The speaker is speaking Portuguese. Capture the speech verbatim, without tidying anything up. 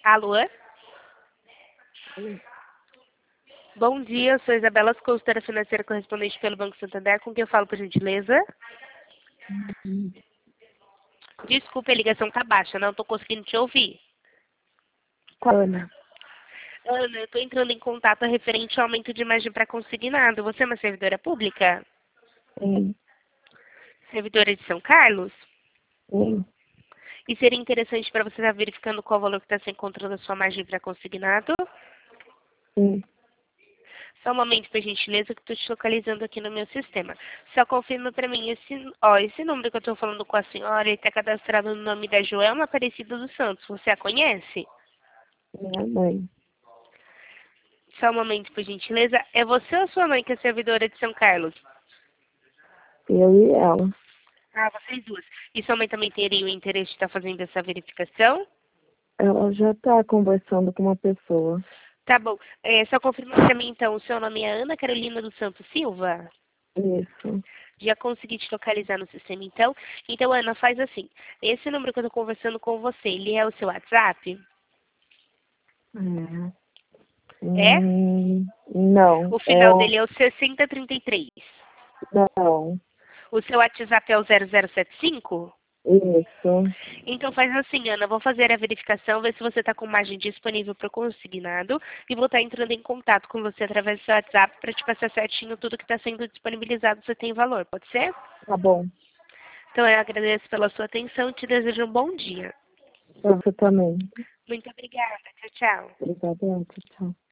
Alô? Bom dia, eu sou Isabela, consultora financeira correspondente pelo Banco Santander, com quem eu falo, por gentileza? Desculpe, a ligação tá baixa, não estou conseguindo te ouvir. Ana. Ana, eu estou entrando em contato referente ao aumento de margem para consignado. Você é uma servidora pública? Sim. Servidora de São Carlos? Sim. E seria interessante para você estar verificando qual valor que está se encontrando a sua margem para consignado? Sim. Só um momento, por gentileza, que estou te localizando aqui no meu sistema. Só confirma para mim, esse, ó, esse número que eu estou falando com a senhora, ele está cadastrado no nome da Joelma Aparecida dos Santos. Você a conhece? Minha mãe. Só um momento, por gentileza. É você ou sua mãe que é servidora de São Carlos? Eu e ela. Ah, vocês duas. E sua mãe também teria o interesse de estar fazendo essa verificação? Ela já está conversando com uma pessoa. Tá bom. É, só confirma para mim, então, o seu nome é Ana Carolina dos Santos Silva? Isso. Já consegui te localizar no sistema, então. Então, Ana, faz assim. Esse número que eu estou conversando com você, ele é o seu WhatsApp? É. É? Hum, não. O É final o... dele é o sessenta trinta e três. Não. O seu WhatsApp é o zero zero sete cinco? Isso. Então faz assim, Ana, vou fazer a verificação, ver se você está com margem disponível para o consignado e vou estar entrando em contato com você através do seu WhatsApp para te passar certinho tudo que está sendo disponibilizado, se tem valor, pode ser? Tá bom. Então eu agradeço pela sua atenção e te desejo um bom dia. Você também. Muito obrigada. Tchau, tchau. Obrigada. Tchau.